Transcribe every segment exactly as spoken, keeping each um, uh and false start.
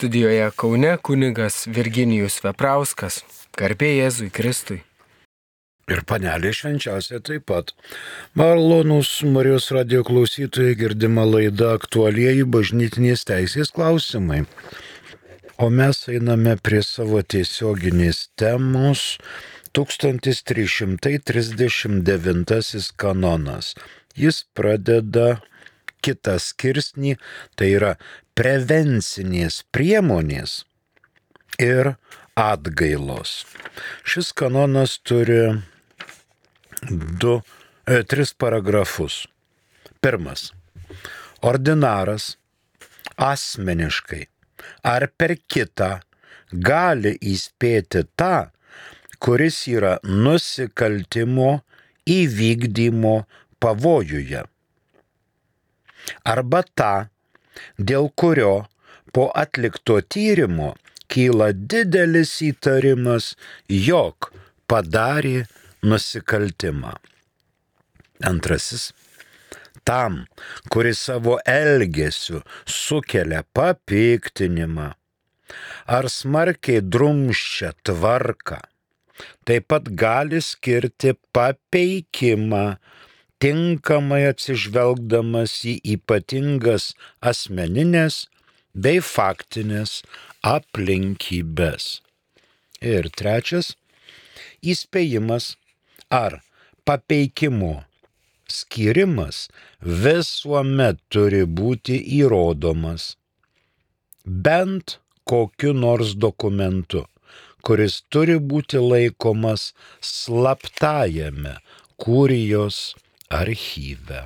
Studijoje Kaune kunigas Virginijus Veprauskas. Garbė Jėzui Kristui. Ir panelė švenčiausia taip pat. Malonūs Marijos radijo klausytojai, girdima laida aktualieji bažnytinės teisės klausimai. O mes einame prie savo tiesioginės temos tūkstantis trys šimtai trisdešimt devintasis kanonas. Jis pradeda kitą skirsnį, tai yra prevencinės priemonės ir atgailos. Šis kanonas turi du, e, tris paragrafus. Pirmas. Ordinaras asmeniškai ar per kitą gali įspėti tą, kuris yra nusikaltimo įvykdymo pavojuje, arba tą, dėl kurio po atlikto tyrimo kyla didelis įtarimas, jog padarė nusikaltimą. Antrasis. Tam, kuris savo elgesiu sukelia papiktinimą ar smarkiai drumsčia tvarką, taip pat gali skirti papeikimą, tinkamai atsižvelgdamas į ypatingas asmeninės bei faktinės aplinkybės. Ir trečias. Įspėjimas ar papeikimo skyrimas visuomet turi būti įrodomas bent kokiu nors dokumentu, kuris turi būti laikomas slaptajame kurijos archyve.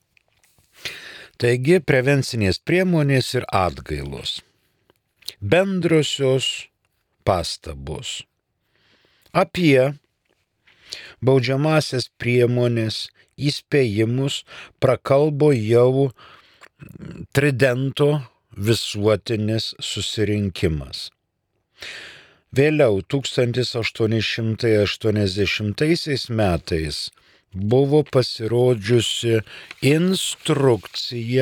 Taigi, prevencinės priemonės ir atgailos. Bendrosios pastabos. Apie baudžiamasias priemonės įspėjimus prakalbo jau Tridento visuotinis susirinkimas. Vėliau tūkstantis aštuoni šimtai aštuoniasdešimtaisiais metais buvo pasirodžiusi instrukcija,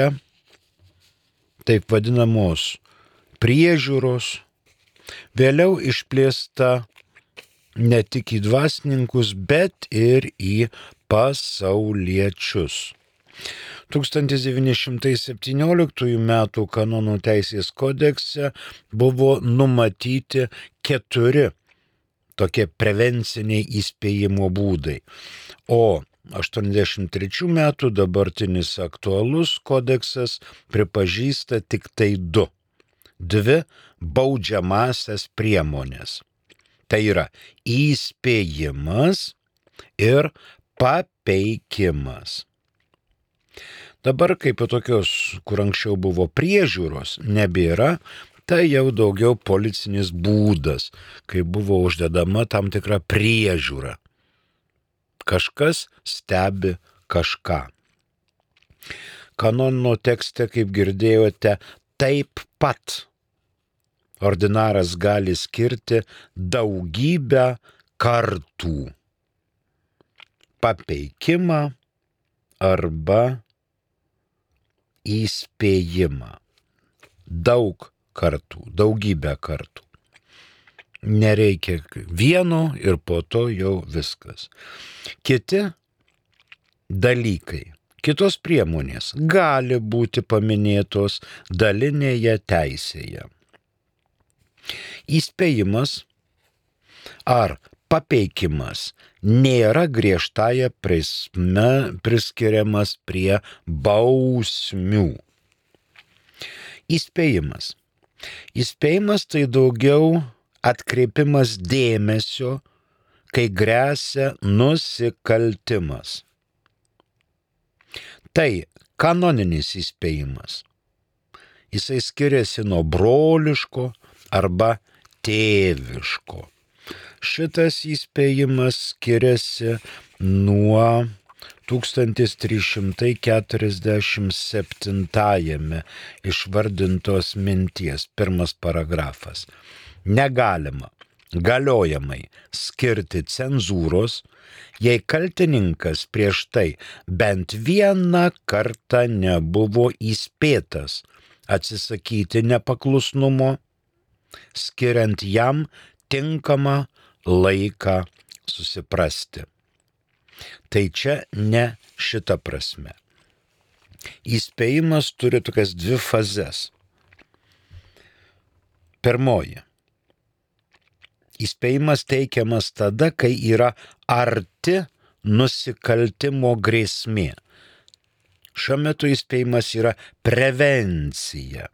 taip vadinamos priežiūros, vėliau išplėsta ne tik į dvasininkus, bet ir į pasauliečius. tūkstantis devyni šimtai septynioliktųjų metų kanonų teisės kodekse buvo numatyti keturi tokie prevenciniai įspėjimo būdai, o aštuoniasdešimt trečių metų dabartinis aktualus kodeksas pripažįsta tik tai du. Dvi baudžiamasias priemonės. Tai yra įspėjimas ir papeikimas. Dabar kaip tokios, kur anksčiau buvo priežiūros, nebėra, tai jau daugiau policinis būdas, kai buvo uždedama tam tikra priežiūra. Kažkas stebi kažką. Kanono tekste, kaip girdėjote, taip pat ordinaras gali skirti daugybę kartų papeikimą arba įspėjimą. Daug kartų, daugybę kartų. Nereikia vieno ir po to jau viskas. Kiti dalykai, kitos priemonės gali būti paminėtos dalinėje teisėje. Įspėjimas ar papeikimas nėra griežtąja prasme priskiriamas prie bausmių. Įspėjimas. Įspėjimas tai daugiau atkreipimas dėmesio, kai gresia nusikaltimas. Tai kanoninis įspėjimas. Jisai skiriasi nuo broliško arba tėviško. Šitas įspėjimas skiriasi nuo tūkstantis trys šimtai keturiasdešimt septintajame išvardintos minties, pirmas paragrafas. Negalima galiojamai skirti cenzūros, jei kaltininkas prieš tai bent vieną kartą nebuvo įspėtas atsisakyti nepaklusnumo skiriant jam tinkamą laiką susiprasti. Tai čia ne šita prasme. Įspėjimas turi tokias dvi fazes. Pirmoji. Įspėjimas teikiamas tada, kai yra arti nusikaltimo grėsmė. Šiuo metu įspėjimas yra prevencija.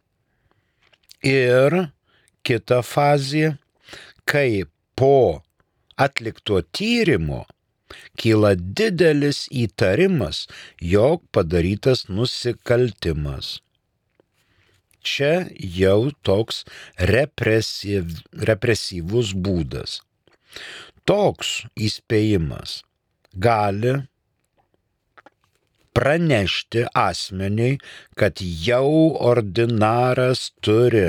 Ir kita fazė, kai po atlikto tyrimo kyla didelis įtarimas, jog padarytas nusikaltimas. Čia jau toks represyv, represyvus būdas. Toks įspėjimas gali pranešti asmeniui, kad jau ordinaras turi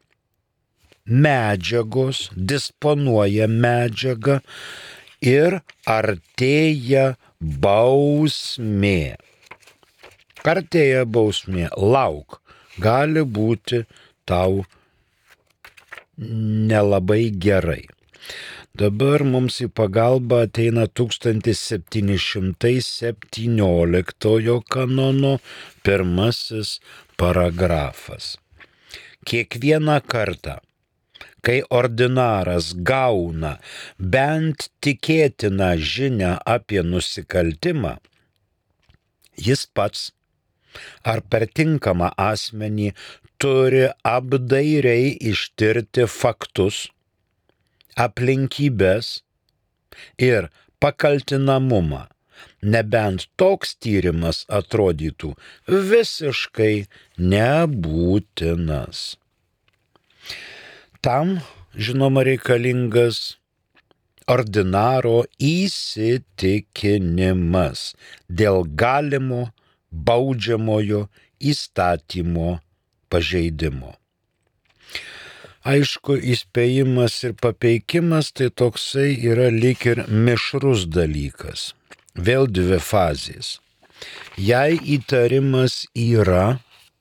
medžiagos, disponuoja medžiagą ir artėja bausmė. Artėja bausmė, lauk, gali būti tau nelabai gerai. Dabar mums į pagalbą ateina tūkstantis septyni šimtai septynioliktojo kanono pirmasis paragrafas. Kiekvieną kartą, kai ordinaras gauna bent tikėtiną žinią apie nusikaltimą, jis pats ar per tinkamą asmenį turi apdairiai ištirti faktus, aplinkybės ir pakaltinamumą, nebent toks tyrimas atrodytų visiškai nebūtinas. Tam, žinoma, reikalingas ordinaro įsitikinimas dėl galimo baudžiamojo įstatymo pažeidimo. Aišku, įspėjimas ir papeikimas tai toksai yra lyg ir mišrus dalykas. Vėl dvi fazės. Jei įtarimas yra,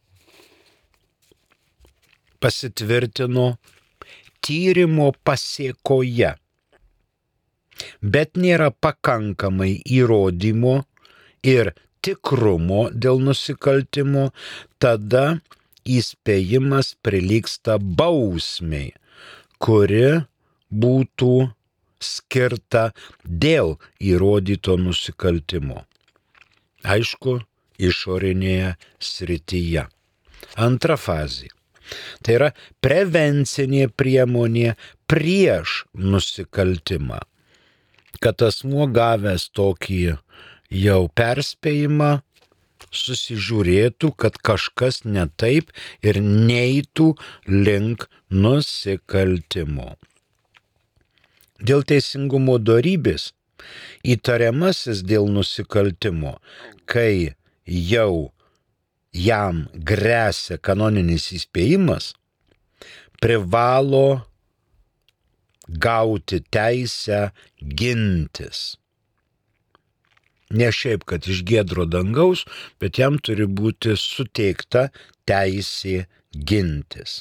pasitvirtino tyrimo pasėkoje, bet nėra pakankamai įrodymo ir tikrumo dėl nusikaltimo, tada įspėjimas prilygsta bausmei, kuri būtų skirta dėl įrodyto nusikaltimo. Aišku, išorinėje srityje. Antra fazė. Tai yra prevencinė priemonė prieš nusikaltimą. Kad asmuo gavęs tokį jau perspėjimą susižiūrėtų, kad kažkas ne taip ir neitų link nusikaltimo. Dėl teisingumo dorybės įtariamasis dėl nusikaltimo, kai jau jam gresia kanoninis įspėjimas, privalo gauti teisę gintis. Ne šiaip, kad iš giedro dangaus, bet jam turi būti suteikta teisė gintis.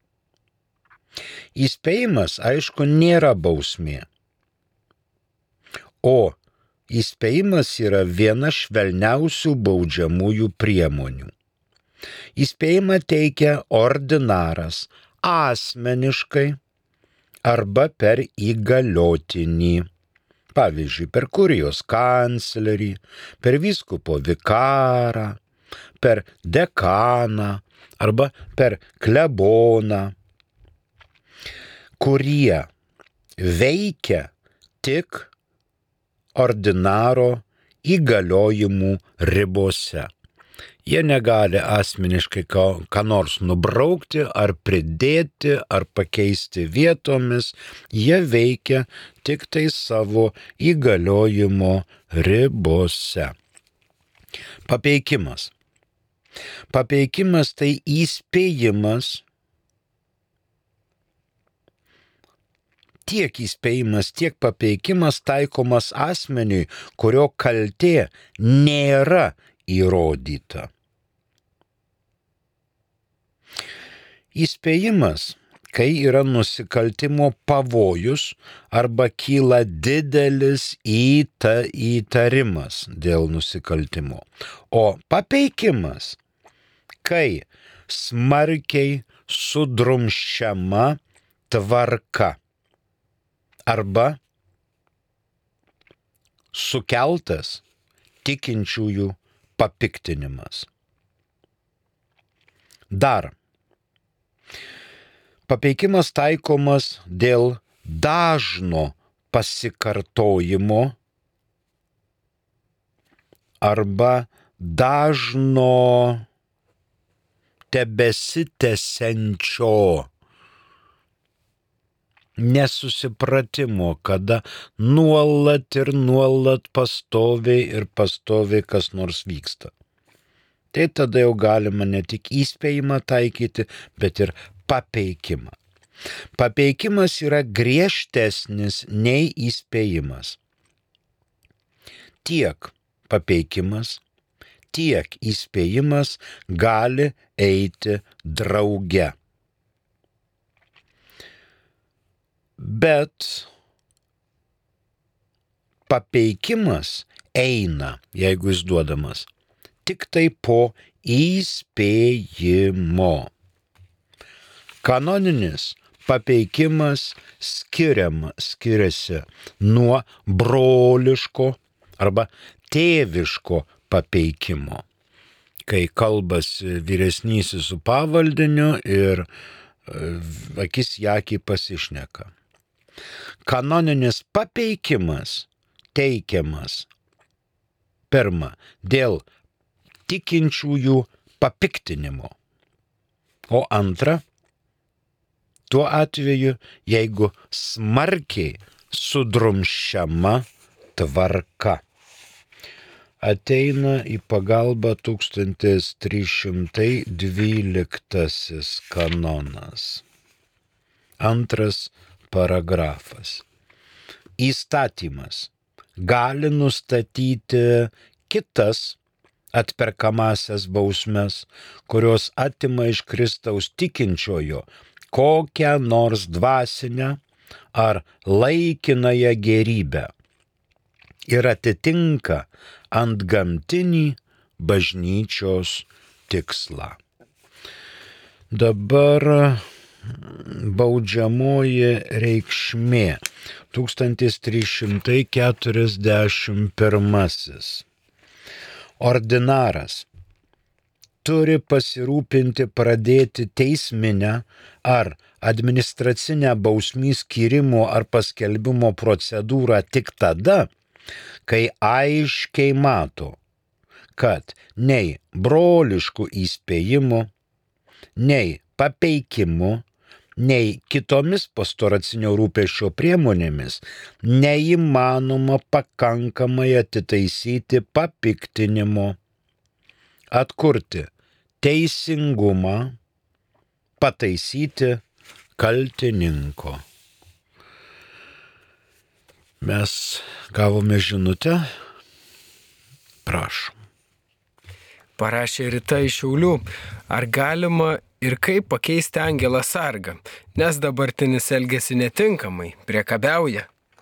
Įspėjimas, aišku, nėra bausmė, o įspėjimas yra viena švelniausių baudžiamųjų priemonių. Įspėjimą teikia ordinaras asmeniškai arba per įgaliotinį. Pavyzdžiui, per kurijos kanclerį, per vyskupo vikarą, per dekaną arba per kleboną, kurie veikia tik ordinaro įgaliojimų ribose. Jie negali asmeniškai ką nors nubraukti ar pridėti ar pakeisti vietomis, jie veikia tik tai savo įgaliojimo ribose. Papeikimas. Papeikimas tai įspėjimas, tiek įspėjimas, tiek papeikimas taikomas asmeniui, kurio kaltė nėra įrodyta. Įspėjimas, kai yra nusikaltimo pavojus arba kyla didelis įta, įtarimas dėl nusikaltimo. O papeikimas, kai smarkiai sudrumsčiama tvarka arba sukeltas tikinčiųjų papiktinimas. Dar. Papeikimas taikomas dėl dažno pasikartojimo arba dažno tebesitęsiančio nesusipratimo, kada nuolat ir nuolat pastoviai ir pastoviai kas nors vyksta. Tai tada jau galima ne tik įspėjimą taikyti, bet ir papeikimą. Papeikimas yra griežtesnis nei įspėjimas. Tiek papeikimas, tiek įspėjimas gali eiti drauge. Bet papeikimas eina, jeigu jis duodamas, tik tai po įspėjimo. Kanoninis papeikimas skiriama, skiriasi nuo broliško arba tėviško papeikimo, kai kalbasi vyresnysis su pavaldiniu ir akis į akį pasišneka. Kanoninis papeikimas teikiamas pirma dėl tikinčiųjų papiktinimo, o antra, tuo atveju, jeigu smarkiai sudrumsčiama tvarka. Ateina į pagalbą tūkstantis trys šimtai dvyliktasis kanonas. Antras paragrafas. Įstatymas gali nustatyti kitas atperkamasias bausmes, kurios atima iš Kristaus tikinčiojo kokią nors dvasinę ar laikinąją gerybę ir atitinka antgamtinį bažnyčios tikslą. Dabar baudžiamoji reikšmė. tūkstantis trys šimtai keturiasdešimt pirmasis. Ordinaras turi pasirūpinti pradėti teisminę ar administracinę bausmių skyrimo ar paskelbimo procedūrą tik tada, kai aiškiai mato, kad nei broliškų įspėjimų, nei papeikimu, nei kitomis pastoracinio rūpesčio priemonėmis neįmanoma pakankamai atitaisyti papiktinimo, atkurti teisingumą, pataisyti kaltininko. Mes gavome žinutę. Prašom. Parašė Rita iš Šiaulių. Ar galima ir kaip pakeisti angelą sargą, nes dabartinis elgesi netinkamai, priekabiauja?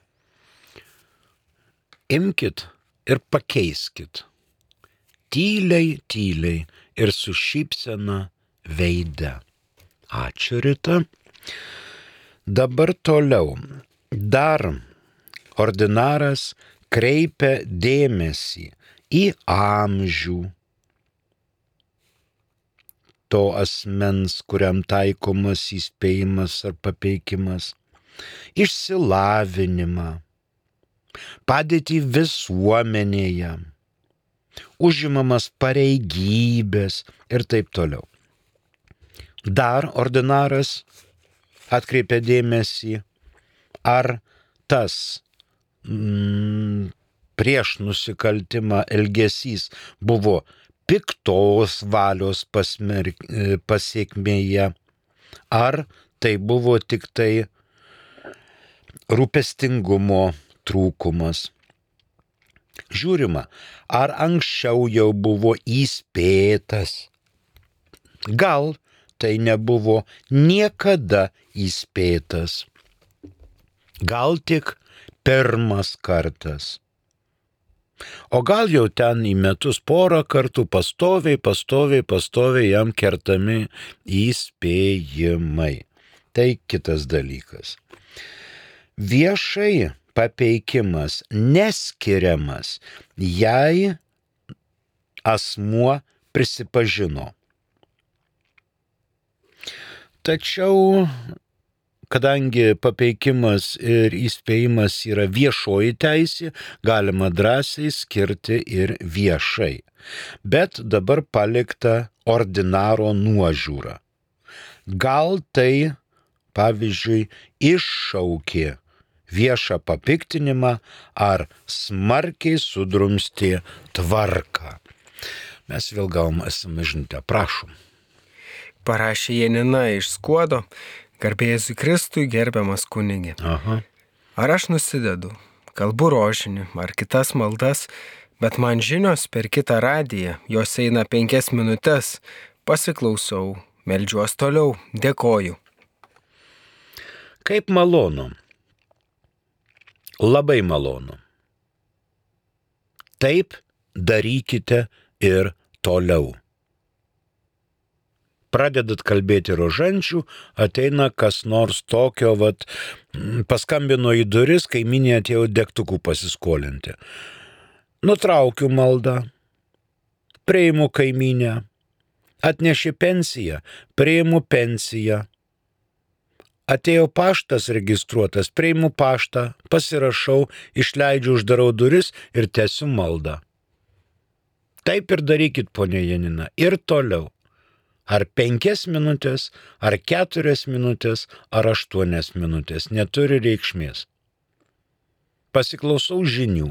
Imkit ir pakeiskit. Tyliai, tyliai ir su šypsena veide. Ačiū, Rita. Dabar toliau. Dar ordinaras kreipia dėmesį į amžių to asmens, kuriam taikomas įspėjimas ar papeikimas, išsilavinimą, padėtį visuomenėje, užimamas pareigybės ir taip toliau. Dar ordinaras atkreipia dėmesį, ar tas mm, prieš nusikaltimą elgesys buvo piktos valios pasmerk, pasiekmėje, ar tai buvo tik tai rūpestingumo trūkumas. Žiūrima, ar anksčiau jau buvo įspėtas. Gal tai nebuvo niekada įspėtas. Gal tik pirmas kartas. O gal jau ten į metus porą kartų pastoviai, pastoviai, pastoviai jam kertami įspėjimai. Tai kitas dalykas. Viešai papeikimas neskiriamas, jei asmuo prisipažino. Tačiau, kadangi papeikimas ir įspėjimas yra viešoji teisė, galima drąsiai skirti ir viešai. Bet dabar palikta ordinaro nuožiūra. Gal tai, pavyzdžiui, iššaukė viešą papiktinimą ar smarkiai sudrumstė tvarką. Mes vėl gavom es em es žinutę, prašom. Parašė Janina iš Skuodo, garbė Jėzui Kristui, gerbiamas kunigė. Aha. Ar aš nusidedu, kalbu rožinį ar kitas maldas, bet man žinios per kitą radiją, jos eina penkias minutės, pasiklausau, meldžiuos toliau, dėkoju. Kaip malonu. Labai malonu. Taip darykite ir toliau. Pradedat kalbėti rožančių, ateina kas nors tokio, vat, paskambino į duris, kaimynė atėjo degtukų pasiskolinti. Nutraukiu maldą, priimu kaimynę, atnešė pensiją, priimu pensiją. Atėjo paštas registruotas, priimu paštą, pasirašau, išleidžiu, uždarau duris ir tęsiu maldą. Taip ir darykit, ponia Janina, ir toliau. Ar penkias minutės, ar keturias minutės, ar aštuonias minutės, neturi reikšmės. Pasiklausau žinių.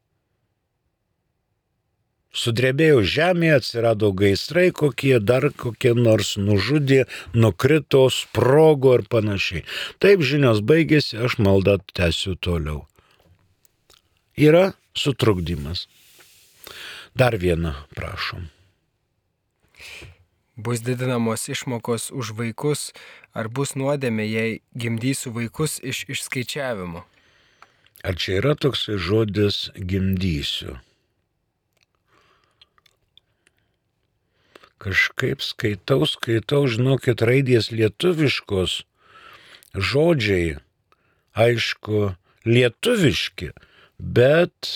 Sudrebėjo žemė, atsirado gaisrai kokie, dar kokie nors nužudė, nukrito, sprogo ir panašiai. Taip žinios baigėsi, aš maldą tęsiu toliau. Yra sutrukdymas. Dar vieną, prašom. Bus didinamos išmokos už vaikus, ar bus nuodėmė, jei gimdysiu vaikus iš išskaičiavimo? Ar čia yra toks žodis gimdysiu? Kažkaip skaitau, skaitau, žinokit, raidės lietuviškos, žodžiai, aišku, lietuviški, bet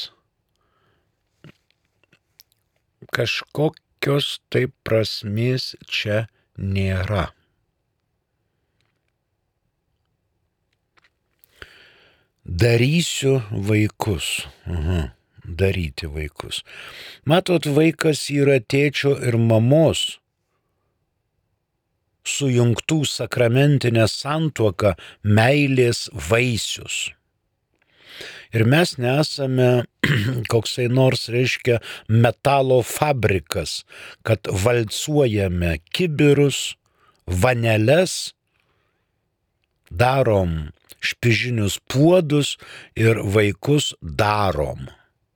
kažkokios taip prasmės čia nėra. Darysiu vaikus. Aha. Daryti vaikus. Matot, vaikas yra tėčio ir mamos sujungtų sakramentinę santuoką meilės vaisius. Ir mes nesame koksai nors, reiškia, metalo fabrikas, kad valcuojame kibirus, vaneles, darom špižinius puodus ir vaikus darom.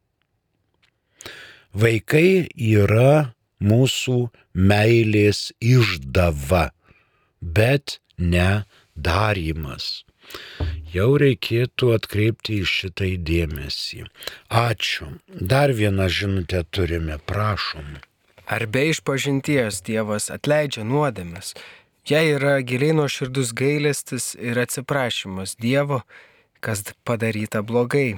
Vaikai yra mūsų meilės išdava, bet ne darymas. Jau reikėtų atkreipti į šitai dėmesį. Ačiū. Dar vieną žinutę turime, prašom. Ar be išpažinties Dievas atleidžia nuodėmes? Jei yra giliai nuoširdus gailestis ir atsiprašymas Dievo, kas padaryta blogai.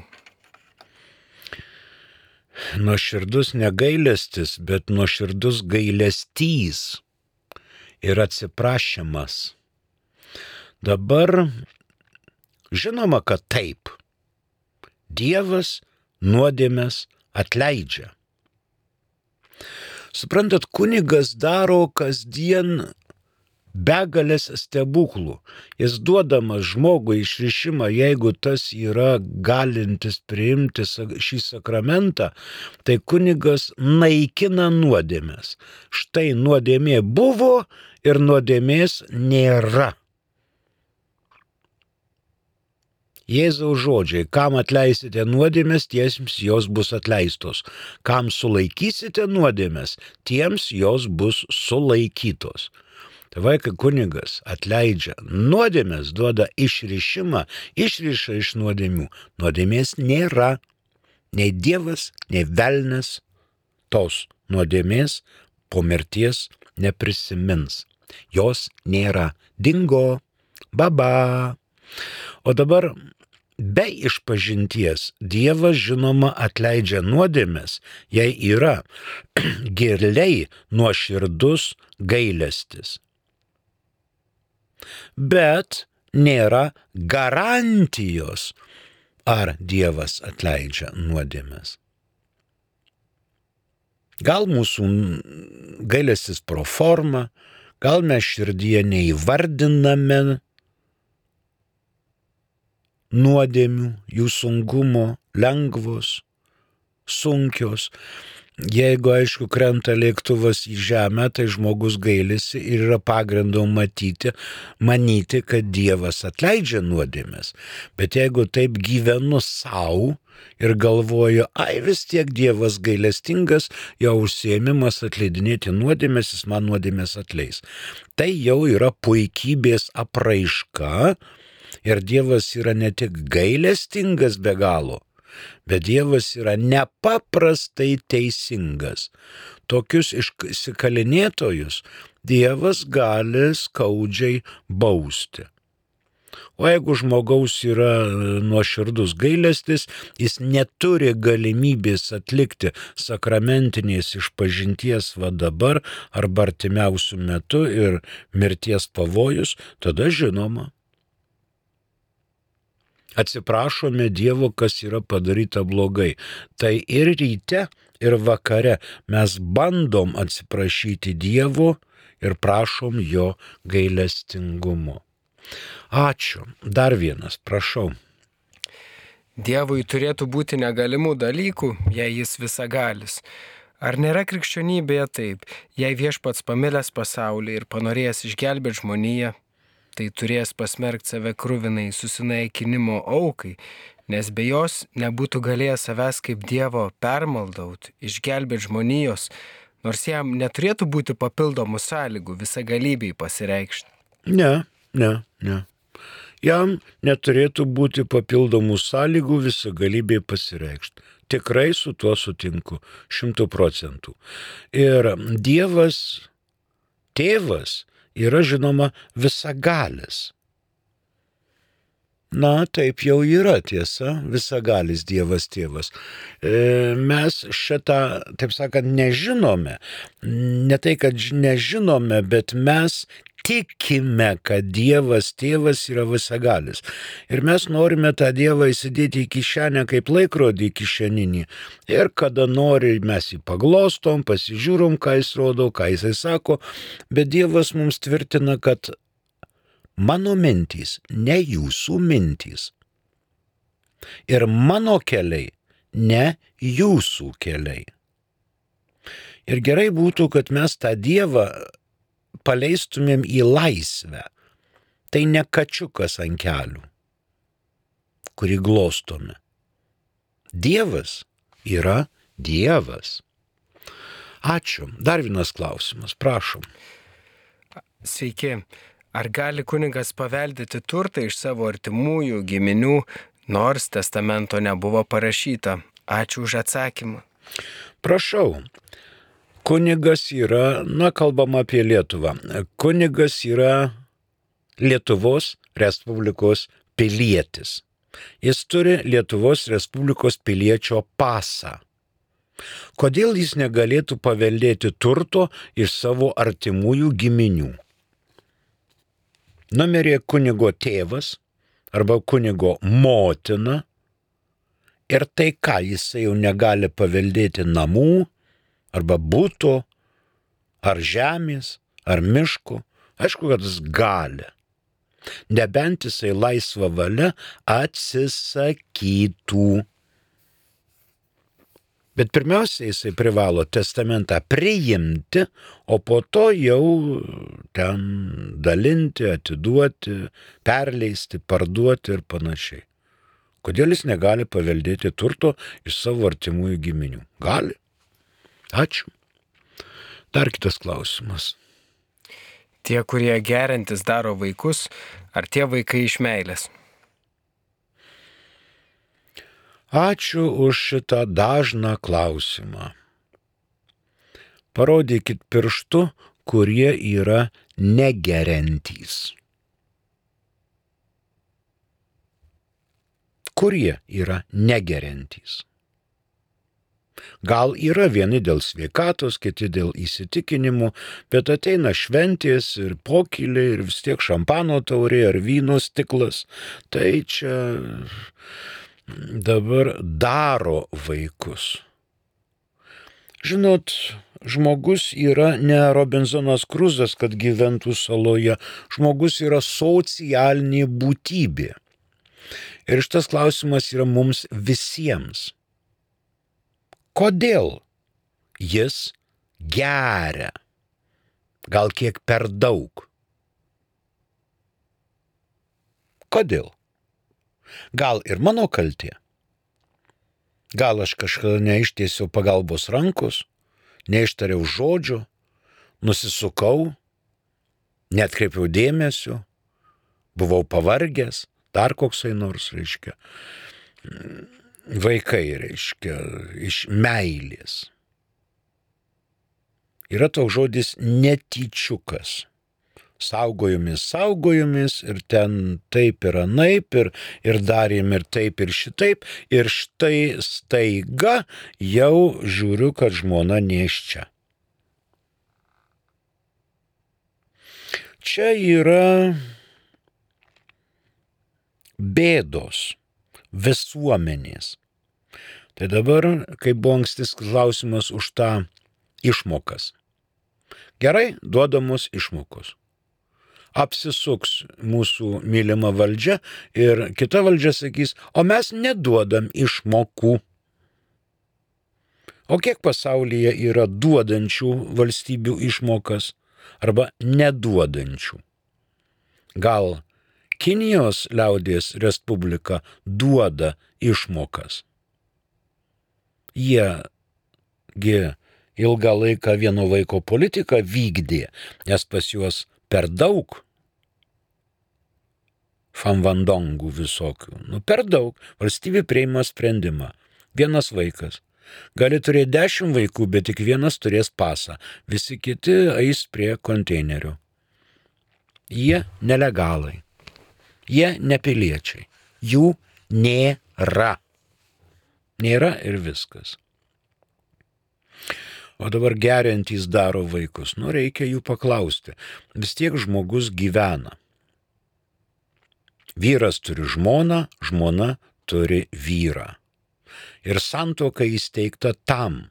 Nuoširdus negailestis, bet nuoširdus gailestys ir atsiprašymas. Dabar žinoma, kad taip. Dievas nuodėmes atleidžia. Suprantat, kunigas daro kasdien begalės stebuklų. Jis duodamas žmogui išrišimą, jeigu tas yra galintis priimti šį sakramentą, tai kunigas naikina nuodėmes. Štai nuodėmė buvo ir nuodėmės nėra. Jėzaus žodžiai, kam atleisite nuodėmes, tiems jos bus atleistos. Kam sulaikysite nuodėmes, tiems jos bus sulaikytos. Tai va, kai kunigas atleidžia nuodėmės, duoda išrišimą, išriša iš nuodėmių, nuodėmės nėra. Nei Dievas, nei velnias tos nuodėmės po mirties neprisimins. Jos nėra. Dingo. Baba. O dabar be išpažinties Dievas žinoma atleidžia nuodėmės, jei yra giliai nuoširdus gailestis. Bet nėra garantijos, ar Dievas atleidžia nuodėmės. Gal mūsų gailestis pro formą, gal mes širdyje neįvardiname nuodėmių, jų sunkumo, lengvos, sunkios. Jeigu, aišku, krenta lėktuvas į žemę, tai žmogus gailisi ir yra pagrindo matyti, manyti, kad Dievas atleidžia nuodėmės. Bet jeigu taip gyvenu savo ir galvoju, ai vis tiek Dievas gailestingas, jo užsiėmimas atleidinėti nuodėmės, jis man nuodėmės atleis. Tai jau yra puikybės apraiška ir Dievas yra ne tik gailestingas be galo, bet Dievas yra nepaprastai teisingas. Tokius išsikalinėtojus Dievas gali skaudžiai bausti. O jeigu žmogaus yra nuoširdus gailestis, jis neturi galimybės atlikti sakramentinės išpažinties va dabar arba artimiausių metų ir mirties pavojus, tada žinoma. Atsiprašome Dievo, kas yra padaryta blogai. Tai ir ryte, ir vakare mes bandom atsiprašyti Dievo ir prašom jo gailestingumo. Ačiū. Dar vienas, prašau. Dievui turėtų būti negalimų dalykų, jei jis visagalis. Ar nėra krikščionybėje taip, jei viešpats pamilęs pasaulį ir panorėjęs išgelbėti žmoniją, tai turės pasmerkti save kruvinai susinaikinimo aukai, nes be jos nebūtų galėjęs savęs kaip Dievo permaldaut, išgelbėti žmonijos, nors jam neturėtų būti papildomų sąlygų visagalybei pasireikšti. Ne, ne, ne. Jam neturėtų būti papildomų sąlygų visagalybei pasireikšti. Tikrai su tuo sutinku, šimtų procentų. Ir Dievas, tėvas, yra žinoma visagalis. Na, taip jau yra tiesa, visagalis Dievas tėvas. E, mes šitą, taip sakant, nežinome. Ne tai, kad nežinome, bet mes tikime, kad Dievas tėvas yra visagalis. Ir mes norime tą Dievą įsidėti į kišenę kaip laikrodį kišeninį. Ir kada nori, mes jį paglostom, pasižiūrom, ką jis rodo, ką jisai sako. Bet Dievas mums tvirtina, kad mano mintys, ne jūsų mintys. Ir mano keliai, ne jūsų keliai. Ir gerai būtų, kad mes tą Dievą paleistumėm į laisvę. Tai ne kačiukas ant kelių, kurį glostome. Dievas yra Dievas. Ačiū. Dar vienas klausimas, prašom. Sveiki. Ar gali kunigas paveldėti turtą iš savo artimųjų giminių, nors testamento nebuvo parašyta? Ačiū už atsakymą. Prašau. Kunigas yra, na, kalbam apie Lietuvą. Kunigas yra Lietuvos Respublikos pilietis. Jis turi Lietuvos Respublikos piliečio pasą. Kodėl jis negalėtų paveldėti turto iš savo artimųjų giminių? Numirė kunigo tėvas arba kunigo motina ir tai ką, jisai jau negali paveldėti namų arba būto, ar žemės, ar miško. Aišku, kad jis gali. Nebent jisai laisvą valią atsisakytų. Bet pirmiausia, jisai privalo testamentą priimti, o po to jau ten dalinti, atiduoti, perleisti, parduoti ir panašiai. Kodėl jis negali paveldėti turto iš savo artimųjų giminių? Gali. Ačiū. Dar kitas klausimas. Tie, kurie geriantis daro vaikus, ar tie vaikai iš meilės? Ačiū už šitą dažną klausimą. Parodykit pirštu, kurie yra negeriantys. Kurie yra negeriantys. Gal yra vieni dėl sveikatos, kiti dėl įsitikinimų, bet ateina šventės ir pokyliai ir vis tiek šampano taurė ar vyno stiklas. Tai čia dabar daro vaikus. Žinot, žmogus yra ne Robinzonas Kruzas, kad gyventų saloje. Žmogus yra socialinė būtybė. Ir šitas klausimas yra mums visiems. Kodėl jis geria? Gal kiek per daug? Kodėl? Gal ir mano kaltė? Gal aš kažkada neištiesiau pagalbos rankos, neištariau žodžio, nusisukau, neatkreipiau dėmesio, buvau pavargęs, dar koksai nors, reiškia, vaikai, reiškia, iš meilės. Yra toks žodis netyčiukas. Saugojomis, saugojomis ir ten taip ir anaip ir, ir darėm ir taip ir šitaip ir štai staiga jau žiūriu, kad žmona nėščia. Čia yra bėdos visuomenės. Tai dabar, kaip buvo ankstis klausimas už tą išmokas. Gerai, duodamos išmokos. Apsisuks mūsų mylima valdžia ir kita valdžia sakys, o mes neduodam išmokų. O kiek pasaulyje yra duodančių valstybių išmokas arba neduodančių? Gal Kinijos liaudies respublika duoda išmokas? Jiegi ilgą laiką vieno vaiko politiką vykdė, nes pas juos per daug famvandongų visokių. Nu, per daug. Valstybė priima sprendimą. Vienas vaikas. Gali turėti dešimt vaikų, bet tik vienas turės pasą. Visi kiti eis prie konteinerių. Jie nelegalai. Jie nepiliečiai. Jų nėra. Nėra ir viskas. O dabar geriantys daro vaikus. Nu, reikia jų paklausti. Vis tiek žmogus gyvena. Vyras turi žmoną, žmona turi vyrą. Ir santuoka įsteigta tam,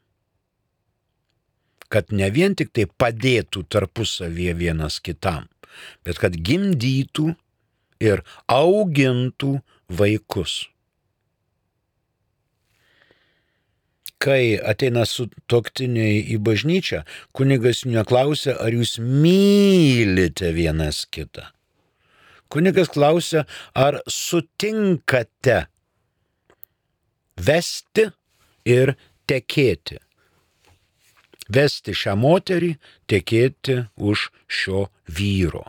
kad ne vien tik tai padėtų tarpusavyje vienas kitam, bet kad gimdytų ir augintų vaikus. Kai ateina sutuoktiniai į bažnyčią, kunigas jų neklausia, ar jūs mylite vienas kitą. Kunigas klausia, ar sutinkate vesti ir tekėti. Vesti šią moterį, tekėti už šio vyro.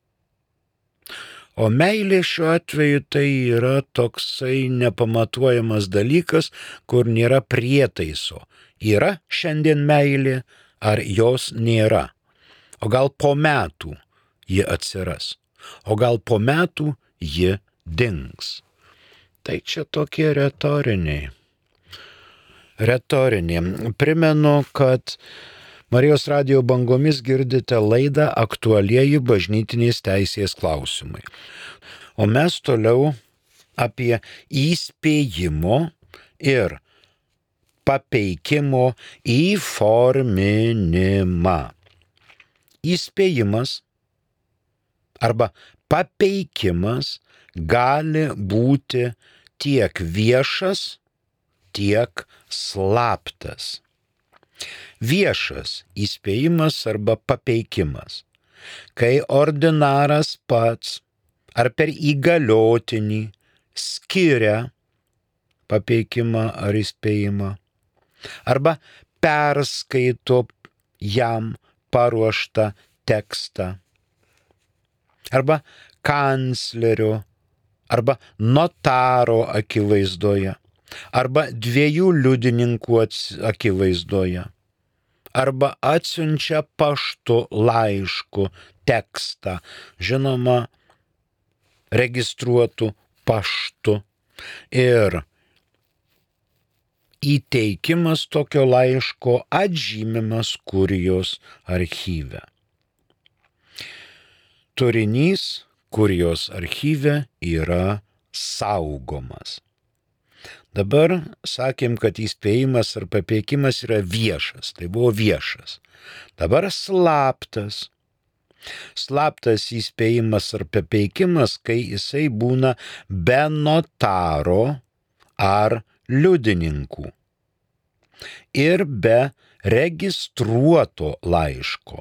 O meilė šiuo atveju tai yra toksai nepamatuojamas dalykas, kur nėra prietaiso. Yra šiandien meilė, ar jos nėra. O gal po metų ji atsiras. O gal po metų ji dings. Tai čia tokie retoriniai. Retoriniai. Primenu, kad Marijos radijo bangomis girdite laidą Aktualieji bažnytinės teisės klausimai. O mes toliau apie įspėjimo ir papeikimo įforminimą. Įspėjimas arba papeikimas gali būti tiek viešas, tiek slaptas. Viešas įspėjimas arba papeikimas, kai ordinaras pats ar per įgaliotinį skiria papeikimą ar įspėjimą, arba perskaito jam paruoštą tekstą, arba kanclerio, arba notaro akivaizdoje, arba dviejų liudininkų akivaizdoje, arba atsiunčia paštu laišku tekstą, žinoma, registruotų paštu, ir įteikimas tokio laiško atžymimas kurijos archyve. Turinys kurijos archyve yra saugomas. Dabar sakėm, kad įspėjimas ar papeikimas yra viešas, tai buvo viešas. Dabar slaptas. Slaptas įspėjimas ar papeikimas, kai jisai būna be notaro ar liudininkų ir be registruoto laiško.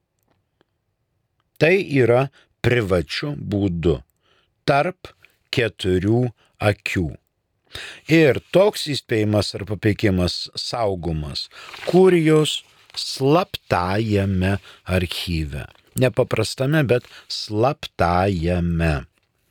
Tai yra privačiu būdu, tarp keturių akių. Ir toks įspėjimas ar papeikimas saugomas kurijos slaptajame archyve. Nepaprastame, bet slaptajame.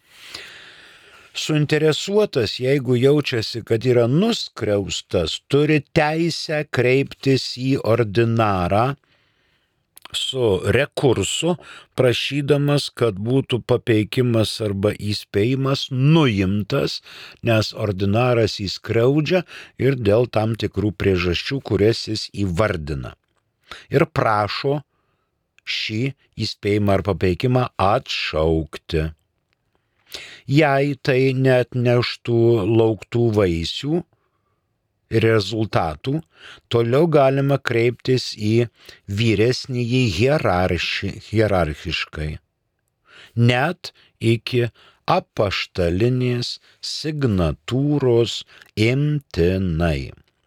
Suinteresuotas, jeigu jaučiasi, kad yra nuskriaustas, turi teisę kreiptis į ordinarą su rekursu, prašydamas, kad būtų papeikimas arba įspėjimas nuimtas, nes ordinaras įskriaudžia ir dėl tam tikrų priežasčių, kurias jis įvardina. Ir prašo šį įspėjimą ar papeikimą atšaukti. Jei tai neatneštų lauktų vaisių ir rezultatų, toliau galima kreiptis į vyresnįjį hierarchi, hierarchiškai, net iki apaštalinės signatūros imtinai.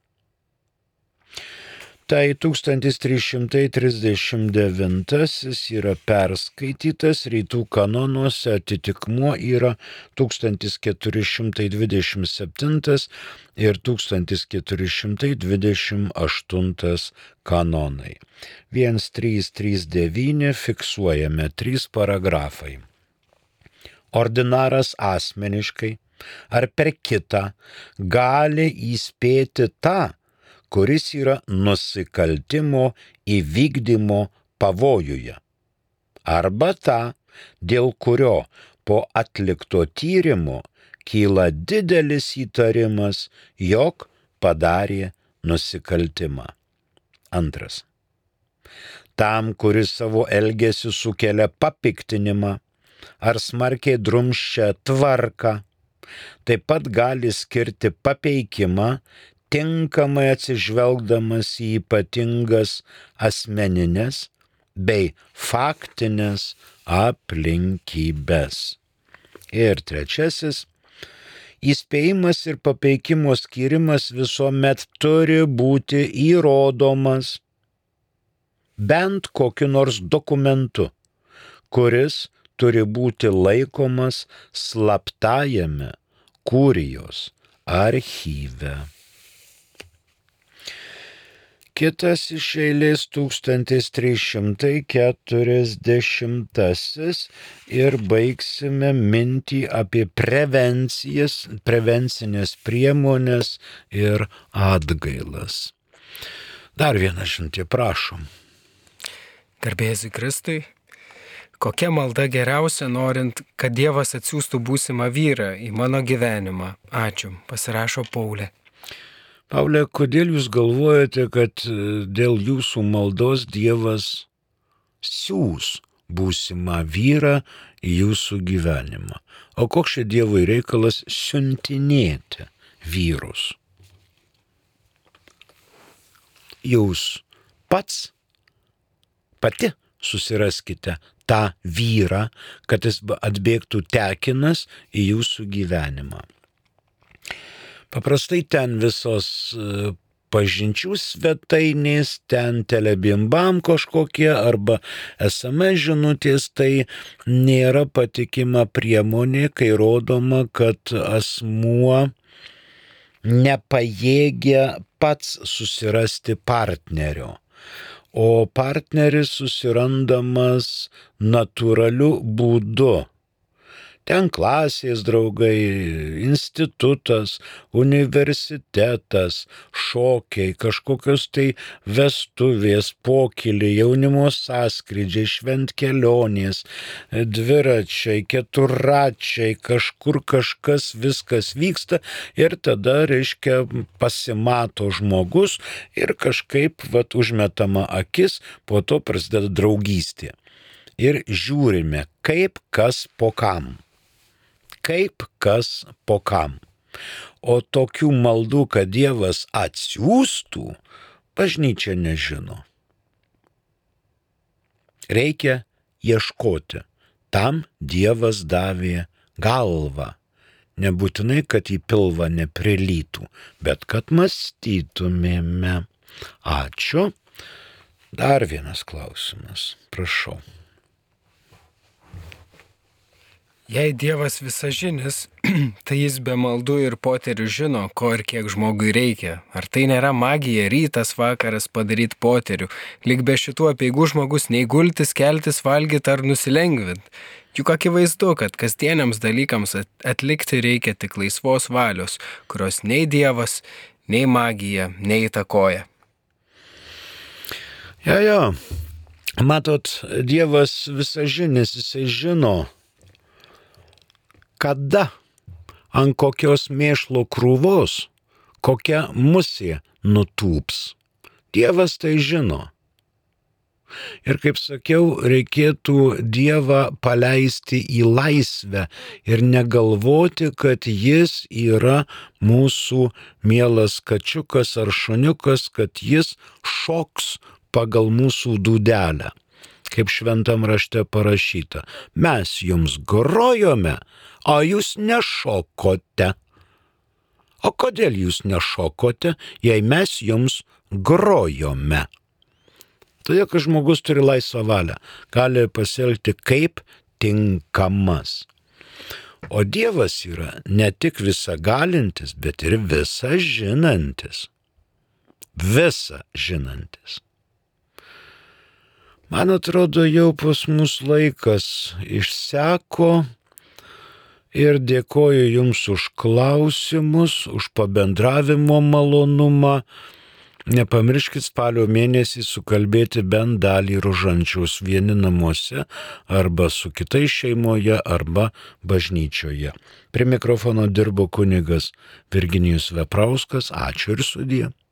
Tai tūkstantis trys šimtai trisdešimt devintasis yra perskaitytas, rytų kanonuose atitikmuo yra tūkstantis keturi šimtai dvidešimt septintas ir tūkstantis keturi šimtai dvidešimt aštuntas kanonai. vienas trys trys devyni fiksuojame trys paragrafai. Ordinaras asmeniškai ar per kitą gali įspėti tą, kuris yra nusikaltimo įvykdymo pavojuje, arba tą, dėl kurio po atlikto tyrimo kyla didelis įtarimas, jog padarė nusikaltimą. Antras. Tam, kuris savo elgesiu sukelia papiktinimą ar smarkiai drumsčia tvarką, taip pat gali skirti papeikimą, tinkamai atsižvelgdamas į ypatingas asmeninės bei faktinės aplinkybės. Ir trečiasis, įspėjimas ir papeikimo skyrimas visuomet turi būti įrodomas bent kokiu nors dokumentu, kuris turi būti laikomas slaptajame kurijos archyve. Kitas iš eilės tūkstantis trys šimtai keturiasdešimtasis ir baigsime mintį apie prevencijas, prevencinės priemonės ir atgailas. Dar vieną šimtį, prašom. Garbėsiu Kristui. Kokia malda geriausia, norint, kad Dievas atsiųstų būsimą vyrą į mano gyvenimą? Ačiū. Pasirašo Paulė. Paulė, kodėl jūs galvojate, kad dėl jūsų maldos Dievas siūs būsimą vyrą į jūsų gyvenimą? O koks čia Dievui reikalas siuntinėti vyrus? Jūs pats, pati susiraskite tą vyrą, kad jis atbėgtų tekinas į jūsų gyvenimą. Paprastai ten visos pažinčių svetainės, ten telebimbam kažkokie arba es em es žinutės, tai nėra patikima priemonė, kai rodoma, kad asmuo nepajėgia pats susirasti partnerio. o partneris susirandamas natūraliu būdu. Ten klasės draugai, institutas, universitetas, šokiai, kažkokios tai vestuvės, pokyliai, jaunimo sąskrydžiai, šventkelionės, dviračiai, keturračiai, kažkur kažkas viskas vyksta ir tada, reiškia, pasimato žmogus ir kažkaip vat, užmetama akis, po to prasideda draugystė. Ir žiūrime, kaip kas po kam. Kaip kas po kam. O tokių maldų, kad Dievas atsiųstų, bažnyčia nežino. Reikia ieškoti. Tam Dievas davė galvą. Nebūtinai, kad į pilvą neprilytų, bet kad mąstytumėme. Ačiū. Dar vienas klausimas. Prašau. Jei Dievas visažinis, tai jis be maldų ir poterių žino, ko ir kiek žmogui reikia. Ar tai nėra magija rytas vakaras padaryti poterių? Lyg be šitų apeigų žmogus nei gultis, keltis, valgyti ar nusilengvinti. Juk akivaizdu, kad kasdieniams dalykams atlikti reikia tik laisvos valios, kurios nei Dievas, nei magija neįtakoja. Ja, ja. Matot, Dievas visažinis, jisai žino, kada, ant kokios mėšlo krūvos, kokia musė nutūps. Dievas tai žino. Ir kaip sakiau, reikėtų Dievą paleisti į laisvę ir negalvoti, kad jis yra mūsų mielas kačiukas ar šuniukas, kad jis šoks pagal mūsų dūdelę. Kaip šventam rašte parašyta, mes jums grojome, o jūs nešokote. O kodėl jūs nešokote, jei mes jums grojome? Todėl, kad žmogus turi laisvą valią, gali pasielgti kaip tinkamas. O Dievas yra ne tik visagalintis, bet ir visa žinantis. Visa žinantis. Man atrodo, jau pas mus laikas išseko ir dėkoju Jums už klausimus, už pabendravimo malonumą. Nepamirškit spalio mėnesį sukalbėti bent dalį rožančiaus vieni namuose arba su kitais šeimoje arba bažnyčioje. Prie mikrofono dirbo kunigas Virginijus Veprauskas. Ačiū ir sudie.